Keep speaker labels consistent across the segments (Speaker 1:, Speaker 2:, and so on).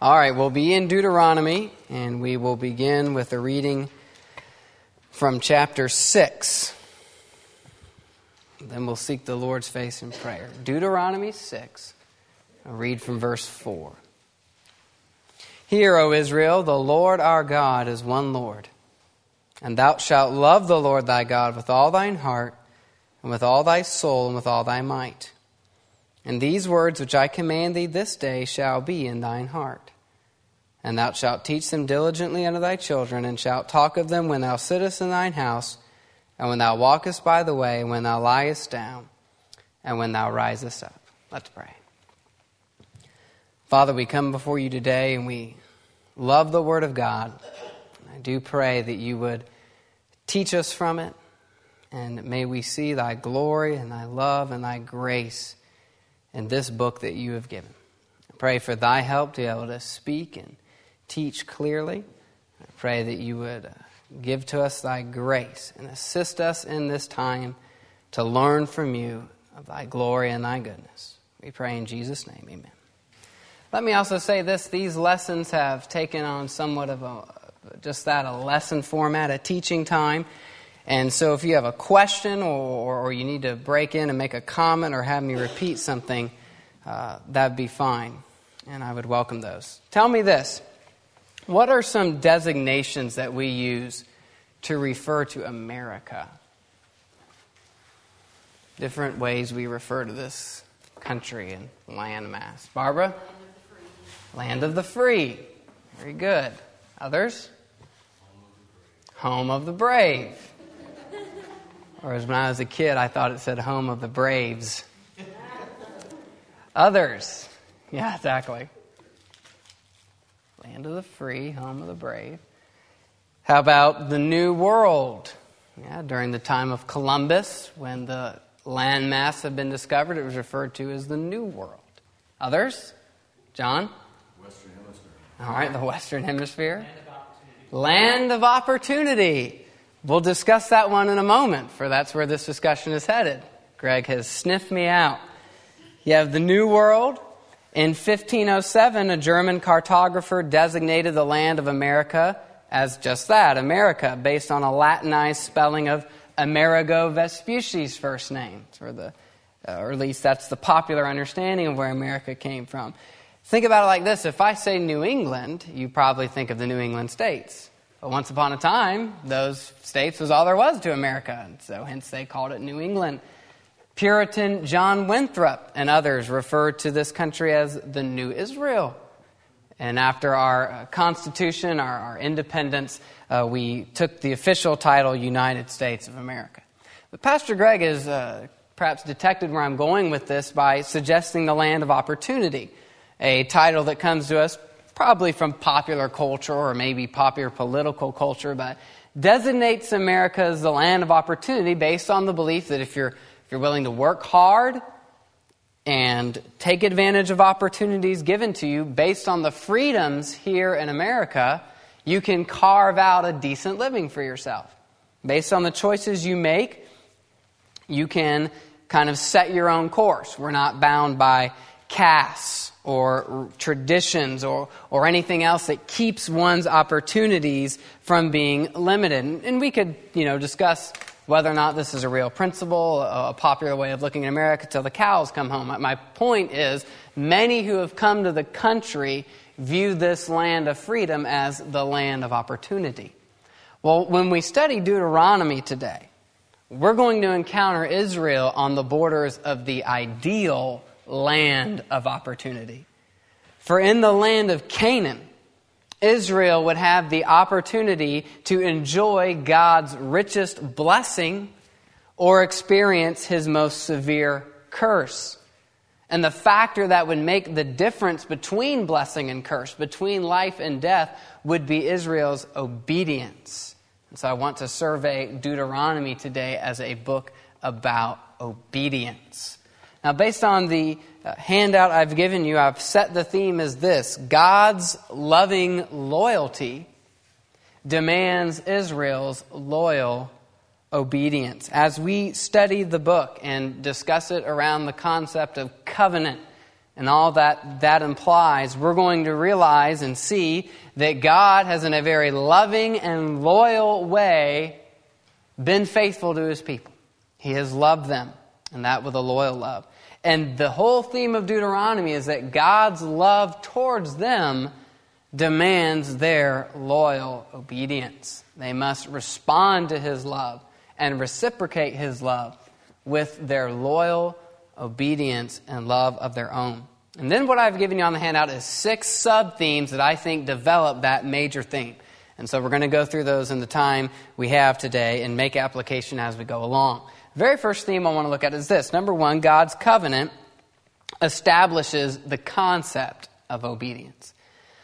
Speaker 1: All right, we'll be in Deuteronomy, and we will begin with a reading from chapter 6. Then we'll seek the Lord's face in prayer. Deuteronomy 6. I'll read from verse 4. Hear, O Israel, the Lord our God is one Lord. And thou shalt love the Lord thy God with all thine heart, and with all thy soul, and with all thy might. And these words which I command thee this day shall be in thine heart. And thou shalt teach them diligently unto thy children, and shalt talk of them when thou sittest in thine house, and when thou walkest by the way, and when thou liest down, and when thou risest up. Let's pray. Father, we come before you today, and we love the Word of God. I do pray that you would teach us from it, and may we see thy glory and thy love and thy grace in this book that you have given. I pray for thy help to be able to speak and teach clearly. I pray that you would give to us thy grace and assist us in this time to learn from you of thy glory and thy goodness. We pray in Jesus' name, amen. Let me also say this, these lessons have taken on somewhat of a lesson format, a teaching time. And so if you have a question or you need to break in and make a comment or have me repeat something, that'd be fine. And I would welcome those. Tell me this. What are some designations that we use to refer to America? Different ways we refer to this country and landmass. Barbara? Land of the free. Very good. Others? Home of the brave. Or as when I was a kid, I thought it said home of the Braves. Others. Yeah, exactly. Land of the free, home of the brave. How about the New World? Yeah, during the time of Columbus, when the landmass had been discovered, it was referred to as the New World. Others? John?
Speaker 2: Western Hemisphere.
Speaker 1: All right, the Western Hemisphere. Land of Opportunity. We'll discuss that one in a moment, for that's where this discussion is headed. Greg has sniffed me out. You have the New World. In 1507, a German cartographer designated the land of America as just that, America, based on a Latinized spelling of Amerigo Vespucci's first name, or at least that's the popular understanding of where America came from. Think about it like this. If I say New England, you probably think of the New England states. But once upon a time, those states was all there was to America, and so hence they called it New England. Puritan John Winthrop and others referred to this country as the New Israel. And after our Constitution, our independence, we took the official title United States of America. But Pastor Greg has perhaps detected where I'm going with this by suggesting the land of opportunity, a title that comes to us probably from popular culture or maybe popular political culture, but designates America as the land of opportunity based on the belief that if you're willing to work hard and take advantage of opportunities given to you based on the freedoms here in America, you can carve out a decent living for yourself. Based on the choices you make, you can kind of set your own course. We're not bound by castes or traditions or anything else that keeps one's opportunities from being limited. And we could, discuss whether or not this is a real principle, a popular way of looking at America till the cows come home. My point is, many who have come to the country view this land of freedom as the land of opportunity. Well, when we study Deuteronomy today, we're going to encounter Israel on the borders of the ideal land of opportunity. For in the land of Canaan, Israel would have the opportunity to enjoy God's richest blessing or experience His most severe curse. And the factor that would make the difference between blessing and curse, between life and death, would be Israel's obedience. And so I want to survey Deuteronomy today as a book about obedience. Now, based on the handout I've given you, I've set the theme as this: God's loving loyalty demands Israel's loyal obedience. As we study the book and discuss it around the concept of covenant and all that implies, we're going to realize and see that God has in a very loving and loyal way been faithful to His people. He has loved them, and that with a loyal love. And the whole theme of Deuteronomy is that God's love towards them demands their loyal obedience. They must respond to His love and reciprocate His love with their loyal obedience and love of their own. And then what I've given you on the handout is 6 sub-themes that I think develop that major theme. And so we're going to go through those in the time we have today and make application as we go along. The very first theme I want to look at is this. Number 1, God's covenant establishes the concept of obedience.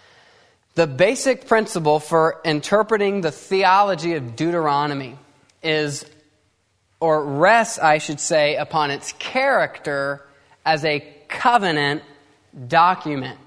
Speaker 1: The basic principle for interpreting the theology of Deuteronomy is, or rests, I should say, upon its character as a covenant document.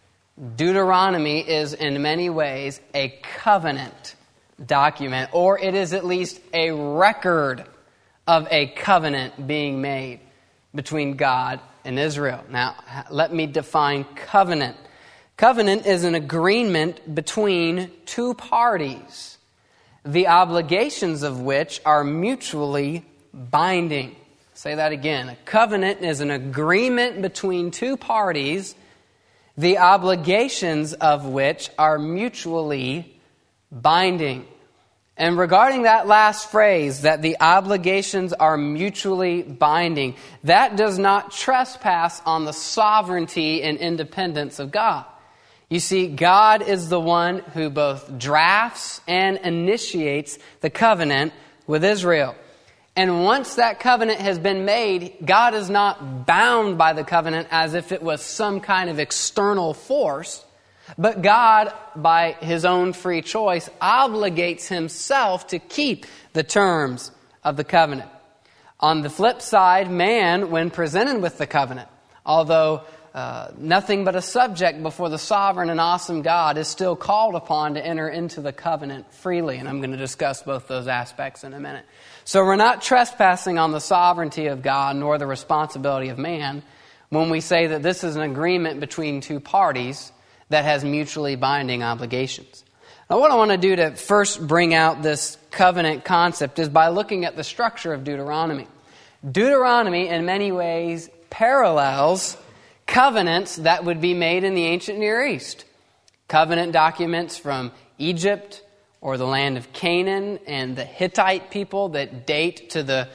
Speaker 1: Deuteronomy is in many ways a covenant document, or it is at least a record of a covenant being made between God and Israel. Now, let me define covenant. Covenant is an agreement between two parties, the obligations of which are mutually binding. Say that again. A covenant is an agreement between two parties, the obligations of which are mutually binding. And regarding that last phrase, that the obligations are mutually binding, that does not trespass on the sovereignty and independence of God. You see, God is the one who both drafts and initiates the covenant with Israel. And once that covenant has been made, God is not bound by the covenant as if it was some kind of external force, but God, by His own free choice, obligates Himself to keep the terms of the covenant. On the flip side, man, when presented with the covenant, although nothing but a subject before the sovereign and awesome God, is still called upon to enter into the covenant freely. And I'm going to discuss both those aspects in a minute. So we're not trespassing on the sovereignty of God nor the responsibility of man when we say that this is an agreement between two parties that has mutually binding obligations. Now, what I want to do to first bring out this covenant concept is by looking at the structure of Deuteronomy. Deuteronomy, in many ways, parallels covenants that would be made in the ancient Near East. Covenant documents from Egypt or the land of Canaan and the Hittite people that date to the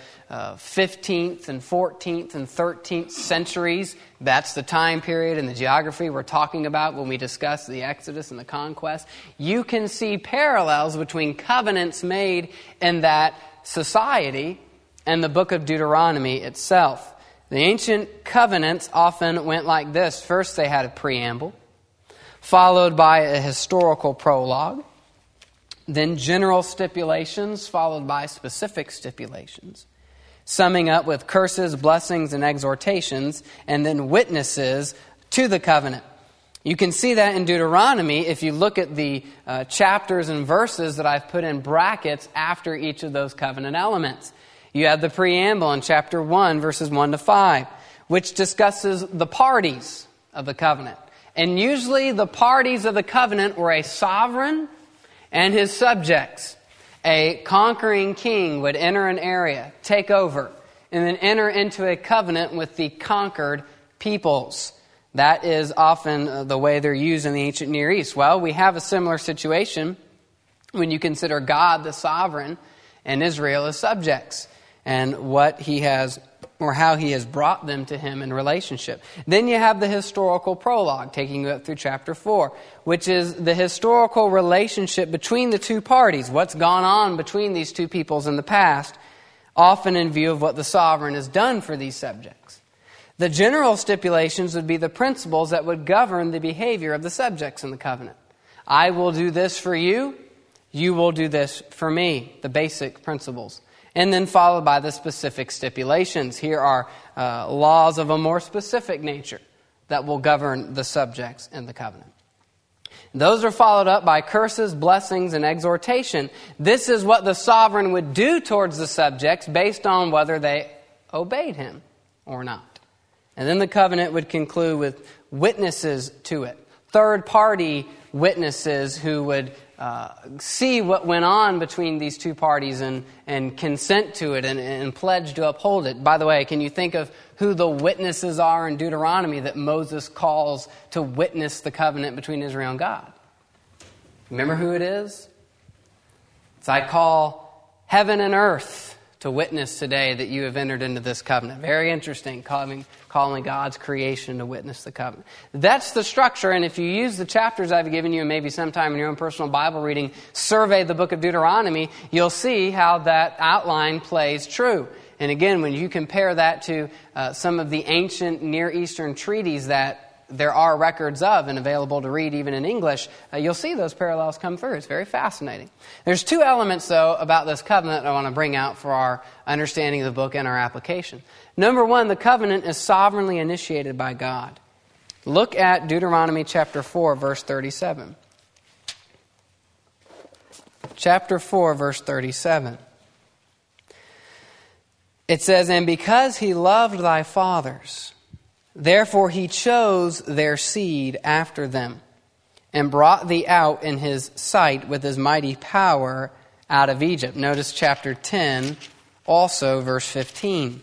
Speaker 1: 15th and 14th and 13th centuries. That's the time period and the geography we're talking about when we discuss the Exodus and the conquest. You can see parallels between covenants made in that society and the book of Deuteronomy itself. The ancient covenants often went like this. First, they had a preamble, followed by a historical prologue, then general stipulations, followed by specific stipulations, summing up with curses, blessings, and exhortations, and then witnesses to the covenant. You can see that in Deuteronomy if you look at the chapters and verses that I've put in brackets after each of those covenant elements. You have the preamble in chapter 1, verses 1 to 5, which discusses the parties of the covenant. And usually the parties of the covenant were a sovereign and his subjects. A conquering king would enter an area, take over, and then enter into a covenant with the conquered peoples. That is often the way they're used in the ancient Near East. Well, we have a similar situation when you consider God the sovereign and Israel as subjects, and what He has, or how He has brought them to Him in relationship. Then you have the historical prologue, taking you up through chapter 4, which is the historical relationship between the two parties, what's gone on between these two peoples in the past, often in view of what the sovereign has done for these subjects. The general stipulations would be the principles that would govern the behavior of the subjects in the covenant. I will do this for you, you will do this for me, the basic principles. And then followed by the specific stipulations. Here are laws of a more specific nature that will govern the subjects in the covenant. Those are followed up by curses, blessings, and exhortation. This is what the sovereign would do towards the subjects based on whether they obeyed him or not. And then the covenant would conclude with witnesses to it. Third-party witnesses who would see what went on between these two parties and consent to it and pledge to uphold it. By the way, can you think of who the witnesses are in Deuteronomy that Moses calls to witness the covenant between Israel and God? Remember who it is? It's I call heaven and earth to witness today that you have entered into this covenant. Very interesting, calling God's creation to witness the covenant. That's the structure, and if you use the chapters I've given you, and maybe sometime in your own personal Bible reading, survey the book of Deuteronomy, you'll see how that outline plays true. And again, when you compare that to some of the ancient Near Eastern treaties that there are records of and available to read even in English, you'll see those parallels come through. It's very fascinating. There's two elements, though, about this covenant I want to bring out for our understanding of the book and our application. Number one, the covenant is sovereignly initiated by God. Look at Deuteronomy chapter 4, verse 37. Chapter 4, verse 37. It says, "And because he loved thy fathers, therefore he chose their seed after them, and brought thee out in his sight with his mighty power out of Egypt." Notice chapter 10, also verse 15.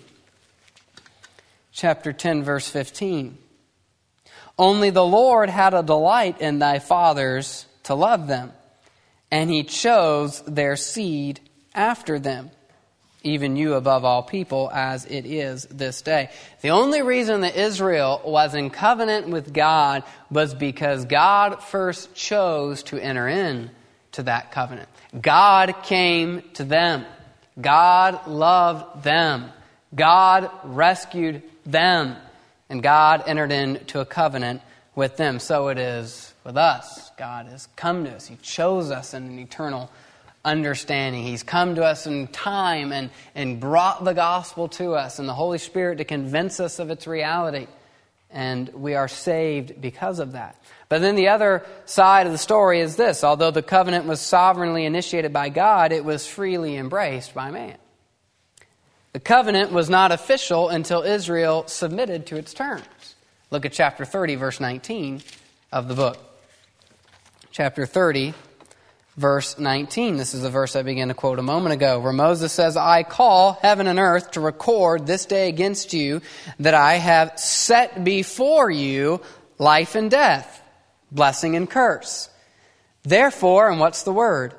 Speaker 1: Chapter 10, verse 15. "Only the Lord had a delight in thy fathers to love them, and he chose their seed after them, even you above all people, as it is this day." The only reason that Israel was in covenant with God was because God first chose to enter in to that covenant. God came to them. God loved them. God rescued them. And God entered into a covenant with them. So it is with us. God has come to us. He chose us in an eternal understanding. He's come to us in time and brought the gospel to us and the Holy Spirit to convince us of its reality. And we are saved because of that. But then the other side of the story is this. Although the covenant was sovereignly initiated by God, it was freely embraced by man. The covenant was not official until Israel submitted to its terms. Look at chapter 30, verse 19 of the book. Chapter 30, verse 19. This is the verse I began to quote a moment ago, where Moses says, "I call heaven and earth to record this day against you that I have set before you life and death, blessing and curse. Therefore," and what's the word?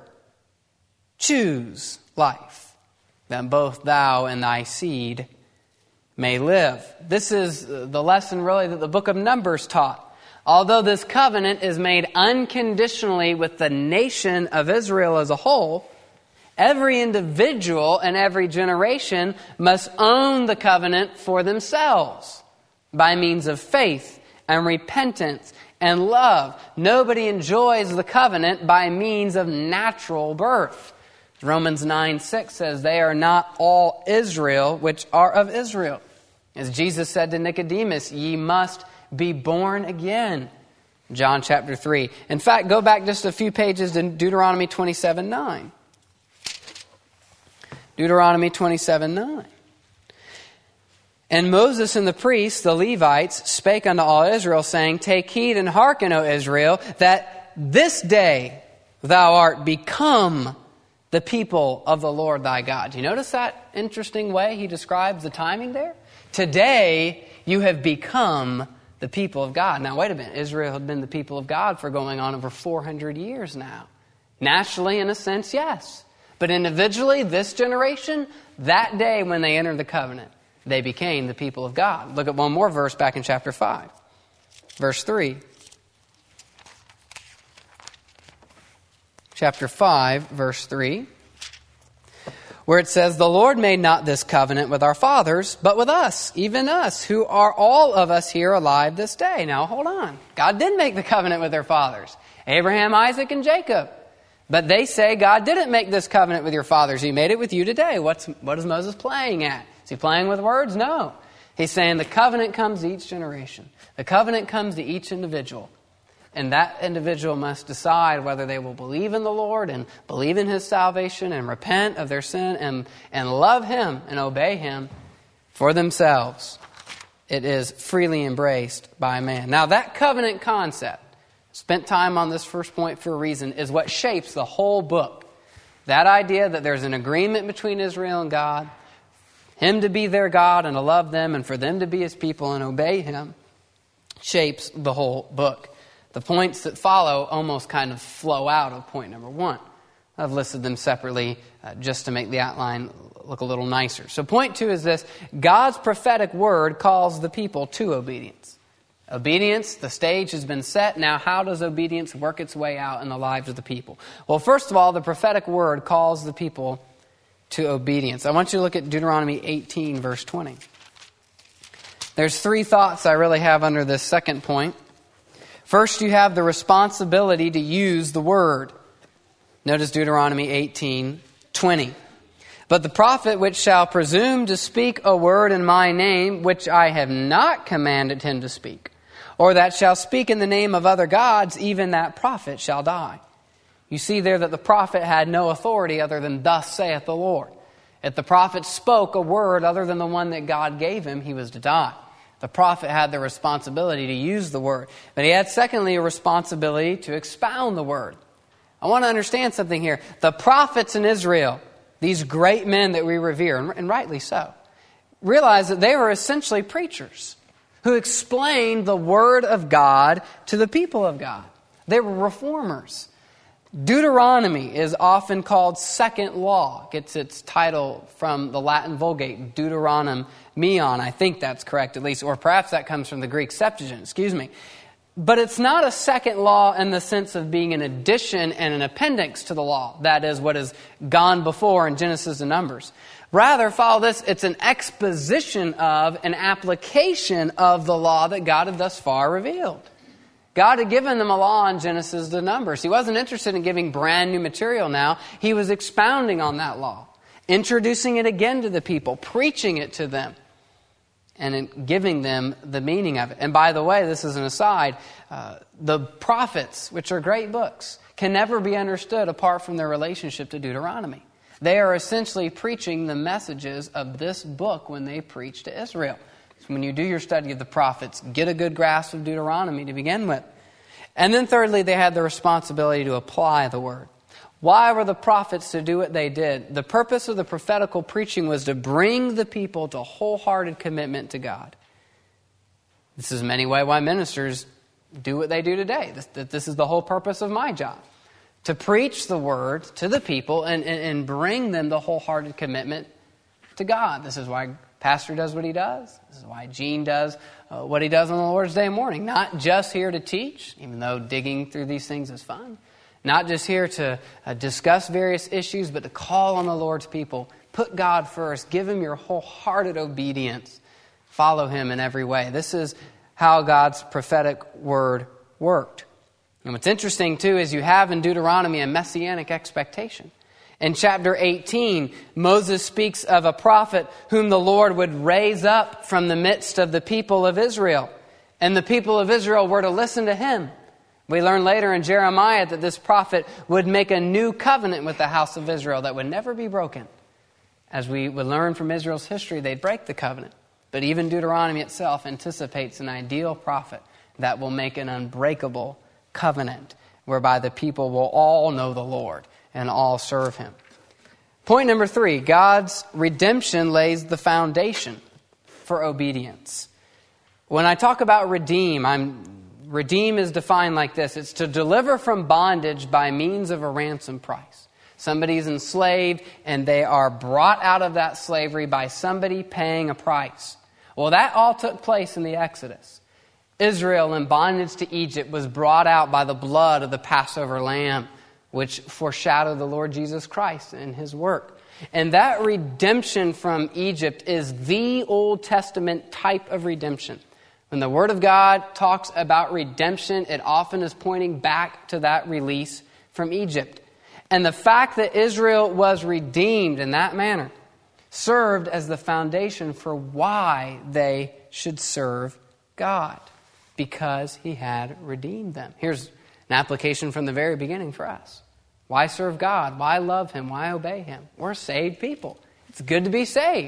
Speaker 1: "Choose life, that both thou and thy seed may live." This is the lesson really that the book of Numbers taught. Although this covenant is made unconditionally with the nation of Israel as a whole, every individual and every generation must own the covenant for themselves by means of faith and repentance and love. Nobody enjoys the covenant by means of natural birth. Romans 9:6 says, "They are not all Israel which are of Israel." As Jesus said to Nicodemus, "Ye must be born again." John chapter 3. In fact, go back just a few pages to Deuteronomy 27:9. Deuteronomy 27:9. "And Moses and the priests, the Levites, spake unto all Israel, saying, Take heed and hearken, O Israel, that this day thou art become the people of the Lord thy God." Do you notice that interesting way he describes the timing there? Today you have become the people of God. Now, wait a minute. Israel had been the people of God for going on over 400 years now. Nationally, in a sense, yes. But individually, this generation, that day when they entered the covenant, they became the people of God. Look at one more verse back in chapter 5. Verse 3. Chapter 5, verse 3. Where it says, "The Lord made not this covenant with our fathers, but with us, even us, who are all of us here alive this day." Now, hold on. God did make the covenant with their fathers, Abraham, Isaac, and Jacob. But they say God didn't make this covenant with your fathers. He made it with you today. What is Moses playing at? Is he playing with words? No. He's saying the covenant comes to each generation. The covenant comes to each individual. And that individual must decide whether they will believe in the Lord and believe in His salvation and repent of their sin and love Him and obey Him for themselves. It is freely embraced by man. Now that covenant concept, spent time on this first point for a reason, is what shapes the whole book. That idea that there's an agreement between Israel and God, Him to be their God and to love them, and for them to be His people and obey Him, shapes the whole book. The points that follow almost kind of flow out of point number 1. I've listed them separately just to make the outline look a little nicer. So point 2 is this: God's prophetic word calls the people to obedience. Obedience, the stage has been set. Now how does obedience work its way out in the lives of the people? Well, first of all, the prophetic word calls the people to obedience. I want you to look at Deuteronomy 18, verse 20. There's 3 thoughts I really have under this second point. First, you have the responsibility to use the word. Notice Deuteronomy 18:20. But the prophet which shall presume to speak a word in my name, which I have not commanded him to speak, or that shall speak in the name of other gods, even that prophet shall die. You see there that the prophet had no authority other than thus saith the Lord. If the prophet spoke a word other than the one that God gave him, he was to die. The prophet had the responsibility to use the word. But he had, secondly, a responsibility to expound the word. I want to understand something here. The prophets in Israel, these great men that we revere, and rightly so, realize that they were essentially preachers who explained the word of God to the people of God. They were reformers. Deuteronomy is often called second law. It gets its title from the Latin Vulgate, Deuteronomion. I think that's correct, at least, or perhaps that comes from the Greek Septuagint, But it's not a second law in the sense of being an addition and an appendix to the law. That is what has gone before in Genesis and Numbers. Rather, follow this, it's an exposition of, an application of the law that God had thus far revealed. God had given them a law in Genesis to Numbers. He wasn't interested in giving brand new material now. He was expounding on that law, introducing it again to the people, preaching it to them, and giving them the meaning of it. And by the way, this is an aside, the prophets, which are great books, can never be understood apart from their relationship to Deuteronomy. They are essentially preaching the messages of this book when they preach to Israel. So when you do your study of the prophets, get a good grasp of Deuteronomy to begin with. And then thirdly, they had the responsibility to apply the word. Why were the prophets to do what they did? The purpose of the prophetical preaching was to bring the people to wholehearted commitment to God. This is in many ways why ministers do what they do today. This is the whole purpose of my job. To preach the word to the people and bring them the wholehearted commitment to God. This is why Pastor does what he does. This is why Gene does what he does on the Lord's Day morning. Not just here to teach, even though digging through these things is fun. Not just here to discuss various issues, but to call on the Lord's people. Put God first. Give Him your wholehearted obedience. Follow Him in every way. This is how God's prophetic word worked. And what's interesting, too, is you have in Deuteronomy a messianic expectation. In chapter 18, Moses speaks of a prophet whom the Lord would raise up from the midst of the people of Israel. And the people of Israel were to listen to him. We learn later in Jeremiah that this prophet would make a new covenant with the house of Israel that would never be broken. As we would learn from Israel's history, they'd break the covenant. But even Deuteronomy itself anticipates an ideal prophet that will make an unbreakable covenant whereby the people will all know the Lord and all serve Him. Point number 3, God's redemption lays the foundation for obedience. When I talk about redeem is defined like this. It's to deliver from bondage by means of a ransom price. Somebody's enslaved and they are brought out of that slavery by somebody paying a price. Well, that all took place in the Exodus. Israel in bondage to Egypt was brought out by the blood of the Passover lamb, which foreshadowed the Lord Jesus Christ and His work. And that redemption from Egypt is the Old Testament type of redemption. When the Word of God talks about redemption, it often is pointing back to that release from Egypt. And the fact that Israel was redeemed in that manner served as the foundation for why they should serve God, because He had redeemed them. Here's an application from the very beginning for us. Why serve God? Why love Him? Why obey Him? We're saved people. It's good to be saved.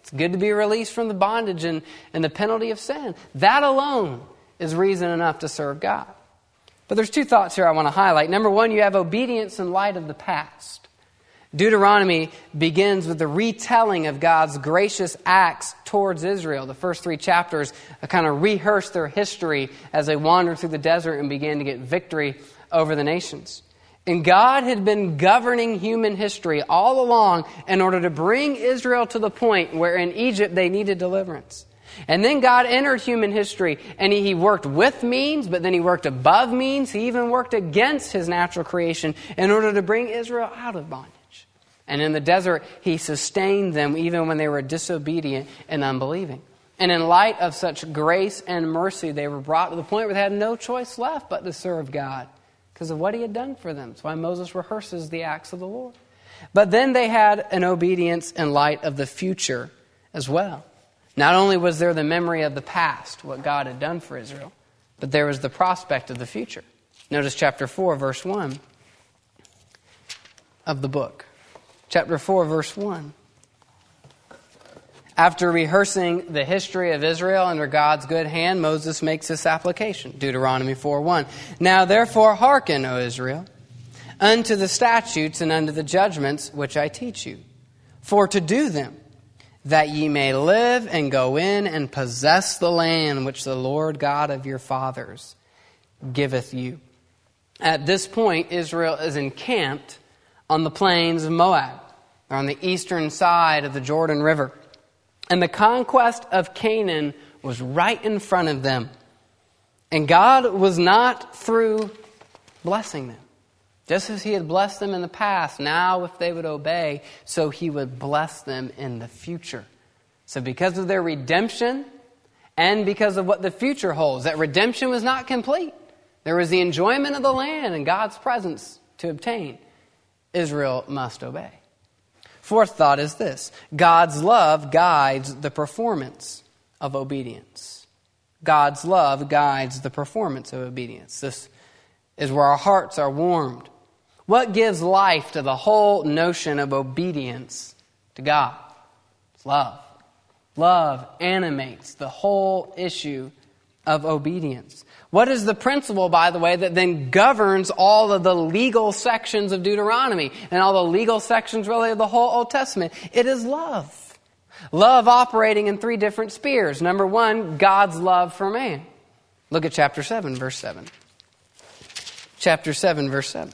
Speaker 1: It's good to be released from the bondage and the penalty of sin. That alone is reason enough to serve God. But there's two thoughts here I want to highlight. Number one, you have obedience in light of the past. Deuteronomy begins with the retelling of God's gracious acts towards Israel. The first 3 chapters kind of rehearse their history as they wandered through the desert and began to get victory over the nations. And God had been governing human history all along in order to bring Israel to the point where in Egypt they needed deliverance. And then God entered human history, and He worked with means, but then He worked above means. He even worked against His natural creation in order to bring Israel out of bondage. And in the desert, He sustained them even when they were disobedient and unbelieving. And in light of such grace and mercy, they were brought to the point where they had no choice left but to serve God because of what He had done for them. That's why Moses rehearses the acts of the Lord. But then they had an obedience in light of the future as well. Not only was there the memory of the past, what God had done for Israel, but there was the prospect of the future. Notice chapter 4, verse 1 of the book. Chapter 4, verse 1. After rehearsing the history of Israel under God's good hand, Moses makes this application. Deuteronomy 4:1. Now therefore hearken, O Israel, unto the statutes and unto the judgments which I teach you, for to do them, that ye may live and go in and possess the land which the Lord God of your fathers giveth you. At this point, Israel is encamped on the plains of Moab. They're on the eastern side of the Jordan River. And the conquest of Canaan was right in front of them. And God was not through blessing them. Just as He had blessed them in the past, now if they would obey, so He would bless them in the future. So because of their redemption and because of what the future holds, that redemption was not complete. There was the enjoyment of the land and God's presence to obtain. Israel must obey. Fourth thought is this: God's love guides the performance of obedience. God's love guides the performance of obedience. This is where our hearts are warmed. What gives life to the whole notion of obedience to God? It's love. Love animates the whole issue of obedience. What is the principle, by the way, that then governs all of the legal sections of Deuteronomy and all the legal sections really of the whole Old Testament? It is love. Love operating in 3 different spheres. Number 1, God's love for man. Look at chapter 7, verse 7. Chapter 7, verse 7.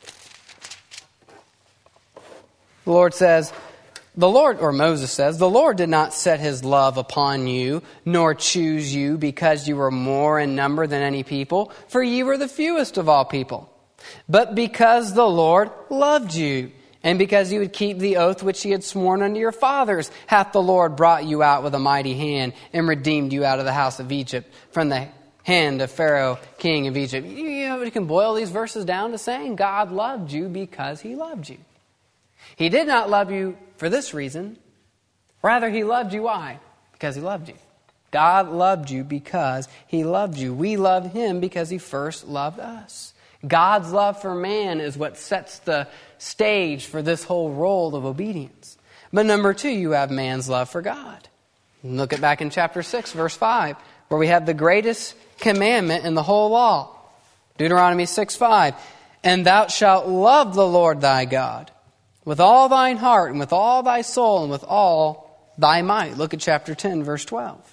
Speaker 1: The Lord says, Moses says, the Lord did not set His love upon you, nor choose you because you were more in number than any people, for ye were the fewest of all people. But because the Lord loved you, and because you would keep the oath which He had sworn unto your fathers, hath the Lord brought you out with a mighty hand, and redeemed you out of the house of Egypt, from the hand of Pharaoh, king of Egypt. You can boil these verses down to saying God loved you because He loved you. He did not love you for this reason. Rather, He loved you. Why? Because He loved you. God loved you because He loved you. We love Him because He first loved us. God's love for man is what sets the stage for this whole role of obedience. But number 2, you have man's love for God. Look at back in chapter 6, verse 5, where we have the greatest commandment in the whole law. Deuteronomy 6:5. And thou shalt love the Lord thy God with all thine heart, and with all thy soul, and with all thy might. Look at chapter 10, verse 12.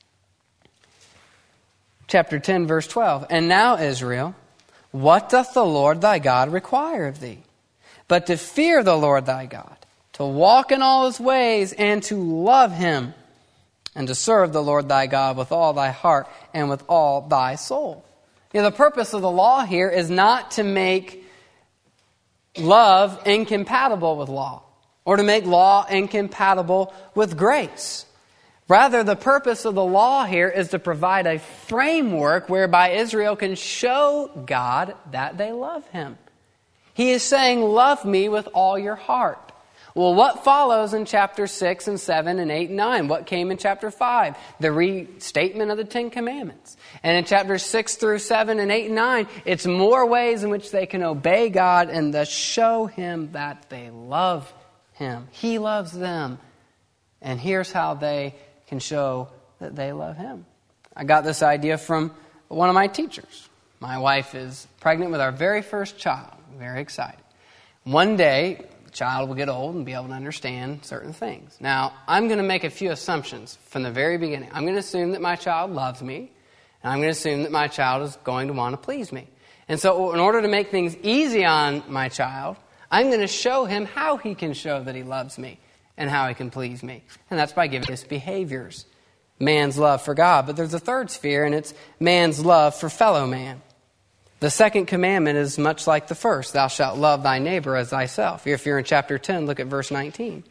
Speaker 1: Chapter 10, verse 12. And now, Israel, what doth the Lord thy God require of thee? But to fear the Lord thy God, to walk in all His ways, and to love Him, and to serve the Lord thy God with all thy heart, and with all thy soul. The purpose of the law here is not to make love incompatible with law, or to make law incompatible with grace. Rather, the purpose of the law here is to provide a framework whereby Israel can show God that they love Him. He is saying, love me with all your heart. Well, what follows in chapter 6 and 7 and 8 and 9? What came in chapter 5? The restatement of the 10 Commandments. And in chapters 6 through 7 and 8 and 9, it's more ways in which they can obey God and thus show Him that they love Him. He loves them. And here's how they can show that they love Him. I got this idea from one of my teachers. My wife is pregnant with our very first child. Very excited. One day, the child will get old and be able to understand certain things. Now, I'm going to make a few assumptions from the very beginning. I'm going to assume that my child loves me, and I'm going to assume that my child is going to want to please me. And so in order to make things easy on my child, I'm going to show him how he can show that he loves me and how he can please me. And that's by giving his behaviors. Man's love for God. But there's a third sphere, and it's man's love for fellow man. The second commandment is much like the first. Thou shalt love thy neighbor as thyself. If you're in chapter 10, look at verse 19.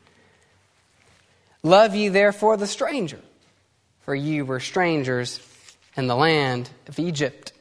Speaker 1: Love ye therefore the stranger, for ye were strangers in the land of Egypt.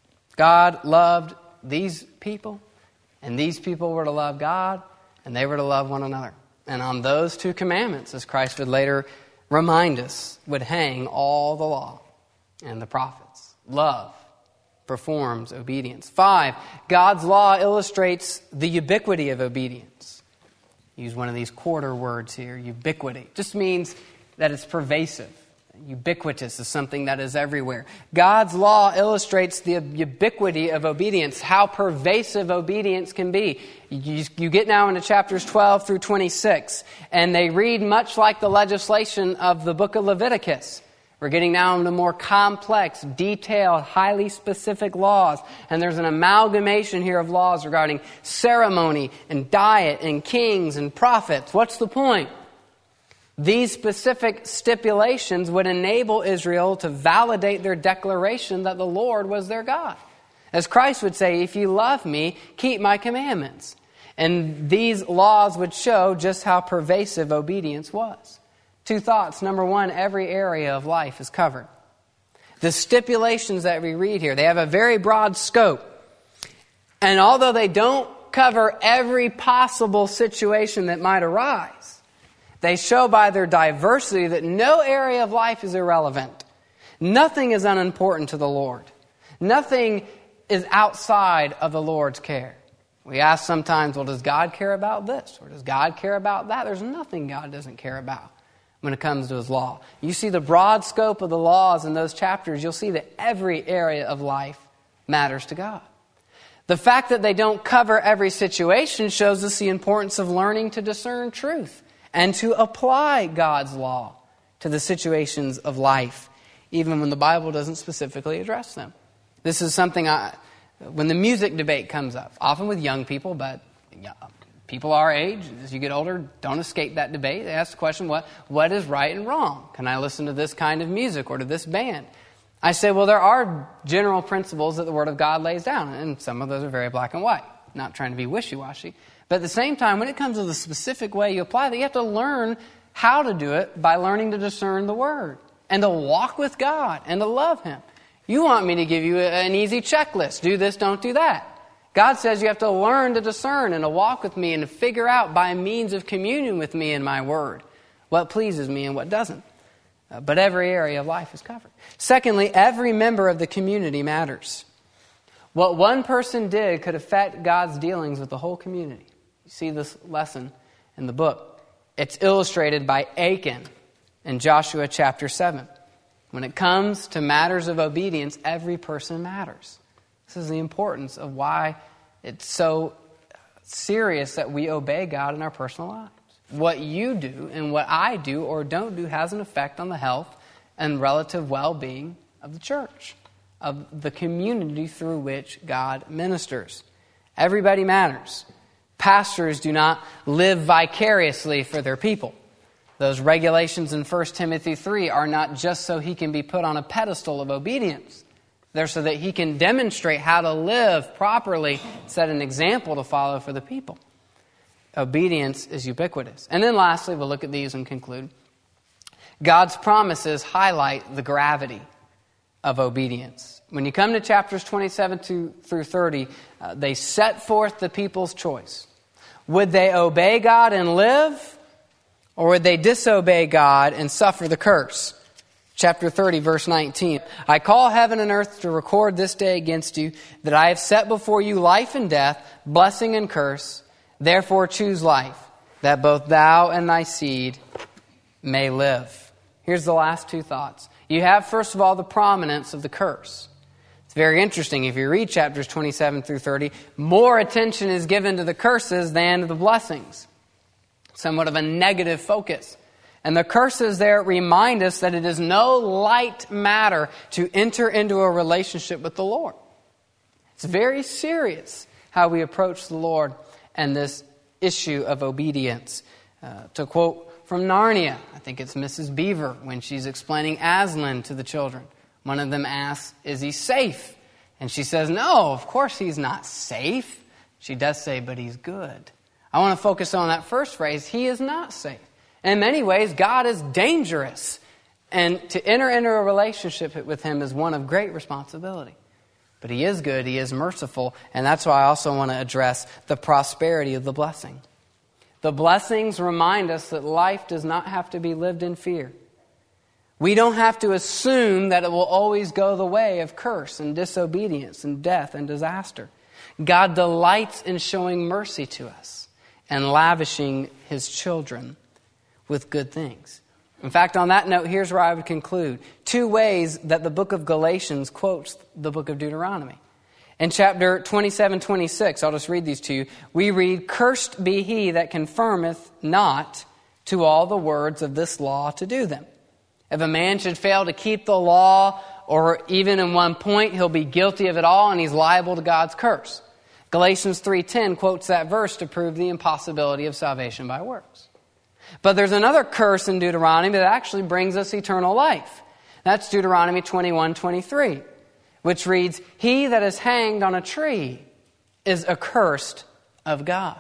Speaker 1: God loved these people, and these people were to love God, and they were to love one another. And on those two commandments, as Christ would later remind us, would hang all the law and the prophets. Love performs obedience. 5, God's law illustrates the ubiquity of obedience. Use one of these quarter words here, ubiquity. Just means that it's pervasive. Ubiquitous is something that is everywhere. God's law illustrates the ubiquity of obedience, how pervasive obedience can be. You get now into chapters 12 through 26, and they read much like the legislation of the book of Leviticus. We're getting now into more complex, detailed, highly specific laws. And there's an amalgamation here of laws regarding ceremony and diet and kings and prophets. What's the point? These specific stipulations would enable Israel to validate their declaration that the Lord was their God. As Christ would say, if you love me, keep my commandments. And these laws would show just how pervasive obedience was. 2 thoughts. Number 1, every area of life is covered. The stipulations that we read here, they have a very broad scope. And although they don't cover every possible situation that might arise, they show by their diversity that no area of life is irrelevant. Nothing is unimportant to the Lord. Nothing is outside of the Lord's care. We ask sometimes, well, does God care about this? Or does God care about that? There's nothing God doesn't care about when it comes to His law. You see the broad scope of the laws in those chapters, you'll see that every area of life matters to God. The fact that they don't cover every situation shows us the importance of learning to discern truth and to apply God's law to the situations of life, even when the Bible doesn't specifically address them. This is something when the music debate comes up, often with young people, but people our age, as you get older, don't escape that debate. They ask the question, what is right and wrong? Can I listen to this kind of music or to this band? I say, well, there are general principles that the Word of God lays down, and some of those are very black and white. Not trying to be wishy-washy. But at the same time, when it comes to the specific way you apply that, you have to learn how to do it by learning to discern the Word and to walk with God and to love Him. You want me to give you an easy checklist. Do this, don't do that. God says you have to learn to discern and to walk with me and to figure out by means of communion with me in my Word what pleases me and what doesn't. But every area of life is covered. Secondly, every member of the community matters. What one person did could affect God's dealings with the whole community. You see this lesson in the book. It's illustrated by Achan in Joshua chapter 7. When it comes to matters of obedience, every person matters. This is the importance of why it's so serious that we obey God in our personal lives. What you do and what I do or don't do has an effect on the health and relative well-being of the church, of the community through which God ministers. Everybody matters. Pastors do not live vicariously for their people. Those regulations in 1 Timothy 3 are not just so he can be put on a pedestal of obedience. They're so that he can demonstrate how to live properly, set an example to follow for the people. Obedience is ubiquitous. And then lastly, we'll look at these and conclude. God's promises highlight the gravity of obedience. When you come to chapters 27 through 30, they set forth the people's choice. Would they obey God and live, or would they disobey God and suffer the curse? Chapter 30, verse 19. I call heaven and earth to record this day against you, that I have set before you life and death, blessing and curse. Therefore choose life, that both thou and thy seed may live. Here's the last two thoughts. You have, first of all, the prominence of the curse. It's very interesting. If you read chapters 27 through 30, more attention is given to the curses than to the blessings. Somewhat of a negative focus. And the curses there remind us that it is no light matter to enter into a relationship with the Lord. It's very serious how we approach the Lord and this issue of obedience. To quote from Narnia, I think it's Mrs. Beaver, when she's explaining Aslan to the children. One of them asks, is he safe? And she says, no, of course he's not safe. She does say, but he's good. I want to focus on that first phrase, he is not safe. In many ways, God is dangerous. And to enter into a relationship with him is one of great responsibility. But he is good, he is merciful, and that's why I also want to address the prosperity of the blessing. The blessings remind us that life does not have to be lived in fear. We don't have to assume that it will always go the way of curse and disobedience and death and disaster. God delights in showing mercy to us and lavishing his children with good things. In fact, on that note, here's where I would conclude. 2 ways that the book of Galatians quotes the book of Deuteronomy. In chapter 27-26, I'll just read these to you. We read, cursed be he that confirmeth not to all the words of this law to do them. If a man should fail to keep the law, or even in one point, he'll be guilty of it all and he's liable to God's curse. Galatians 3:10 quotes that verse to prove the impossibility of salvation by works. But there's another curse in Deuteronomy that actually brings us eternal life. That's Deuteronomy 21:23, which reads, he that is hanged on a tree is accursed of God.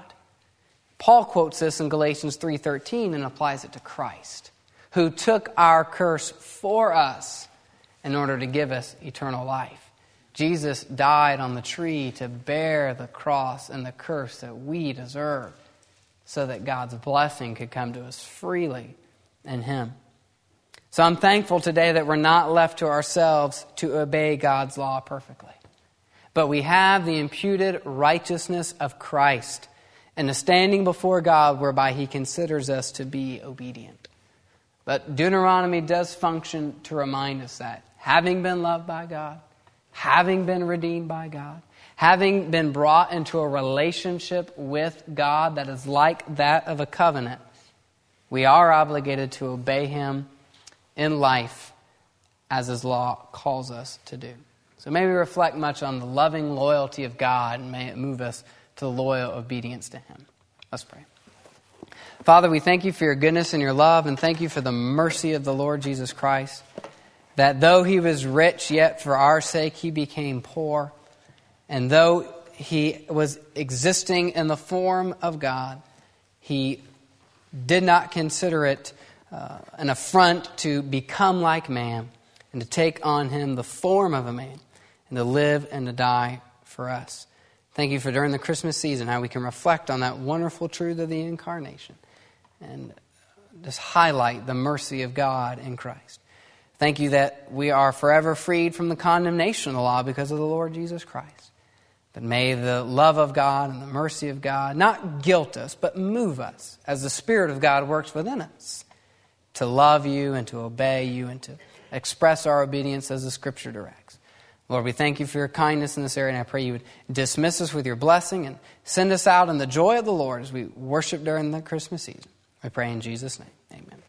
Speaker 1: Paul quotes this in Galatians 3:13 and applies it to Christ, who took our curse for us in order to give us eternal life. Jesus died on the tree to bear the cross and the curse that we deserve, so that God's blessing could come to us freely in him. So I'm thankful today that we're not left to ourselves to obey God's law perfectly. But we have the imputed righteousness of Christ and a standing before God whereby he considers us to be obedient. But Deuteronomy does function to remind us that having been loved by God, having been redeemed by God, having been brought into a relationship with God that is like that of a covenant, we are obligated to obey him in life as his law calls us to do. So may we reflect much on the loving loyalty of God, and may it move us to loyal obedience to him. Let's pray. Father, we thank you for your goodness and your love, and thank you for the mercy of the Lord Jesus Christ, that though he was rich, yet for our sake he became poor. And though he was existing in the form of God, he did not consider it an affront to become like man and to take on him the form of a man and to live and to die for us. Thank you for during the Christmas season how we can reflect on that wonderful truth of the incarnation and just highlight the mercy of God in Christ. Thank you that we are forever freed from the condemnation of the law because of the Lord Jesus Christ. But may the love of God and the mercy of God not guilt us, but move us as the Spirit of God works within us to love you and to obey you and to express our obedience as the Scripture directs. Lord, we thank you for your kindness in this area, and I pray you would dismiss us with your blessing and send us out in the joy of the Lord as we worship during the Christmas season. I pray in Jesus' name. Amen.